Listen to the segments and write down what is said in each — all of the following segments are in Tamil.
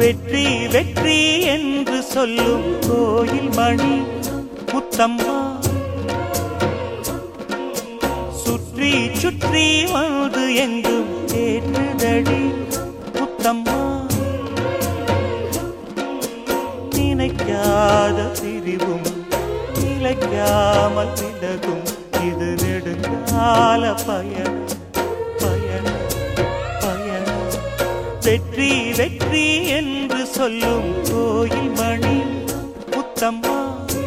வெற்றி வெற்றி என்று சொல்லும் கோயில் மணி முத்தம்மா, சுற்றி சுற்றி வந்து எங்கும் கேட்டுதடி முத்தம்மா. நினைக்காத பிரிவும் நிலைக்காமல் விலகும், இது நெடுங்கால பயணம் பயணம் பயணம். வெற்றி வெற்றி என்று சொல்லும் கோயில் மணி முத்தம்மா,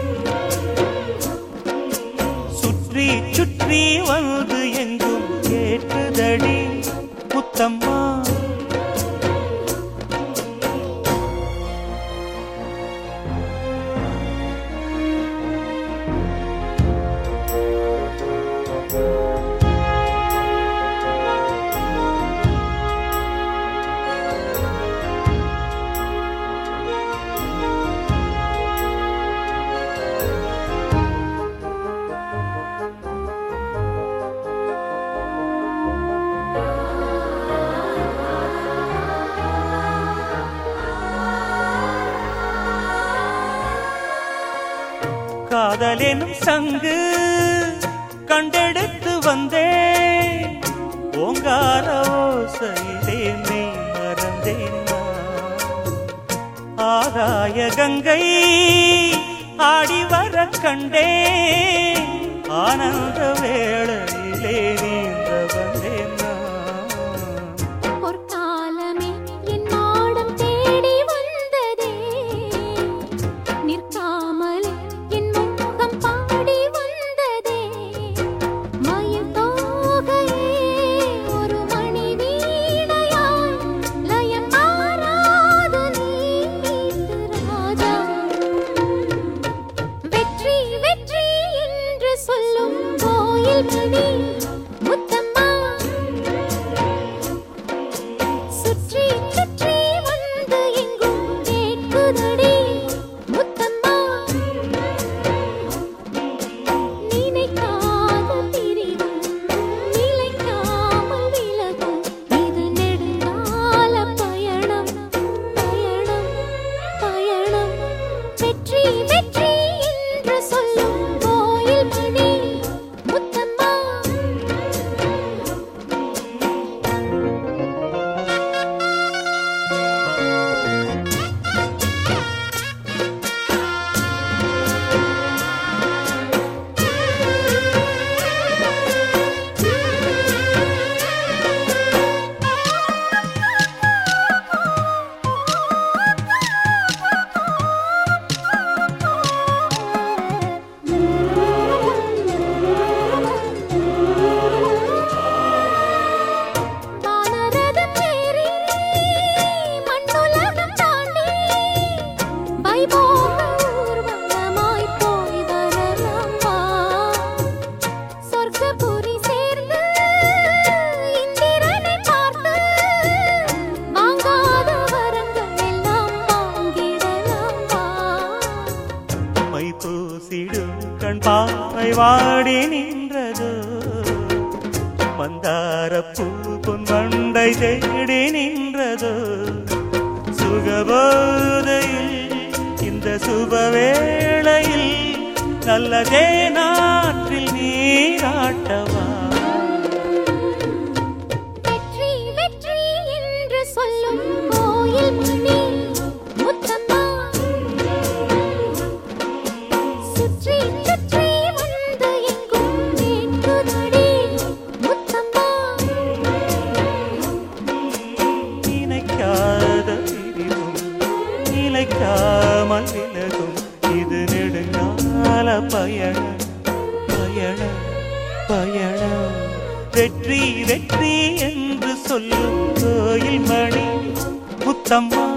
சுற்றி சுற்றி வந்து எங்கும் கேட்டுதடி முத்தம்மா. காதலெனும் சங்கு கண்டெடுத்து வந்தேன், ஓங்கார ஓசையிலே நீ மறந்தேன். ஆகாய கங்கை ஆடி வர கண்டேன், ஆனந்த வேளையிலே நீந்த வந்தேன். கண் பாவை வாடி நின்றது, மந்தார பூ பொன் வண்டை தேடி நின்றது. சுகபோதையில் இந்த சுபவேளையில் நல்லதே நாற்றில் நீராட்டவா. வெற்றி வெற்றி என்று சொல்லும் கோயில் மணி முத்தம்மா, சுற்றி சுற்றி வந்து எங்கும் கேட்குதடி முத்தம்மா. நினைக்காத பிரிவும் நிலைக்காமல் விலகும், இது நெடுங்கால பயணம் பயணம் பயணம். வெற்றி வெற்றி என்று சொல்லும் கோயில் மணி முத்தம்மா,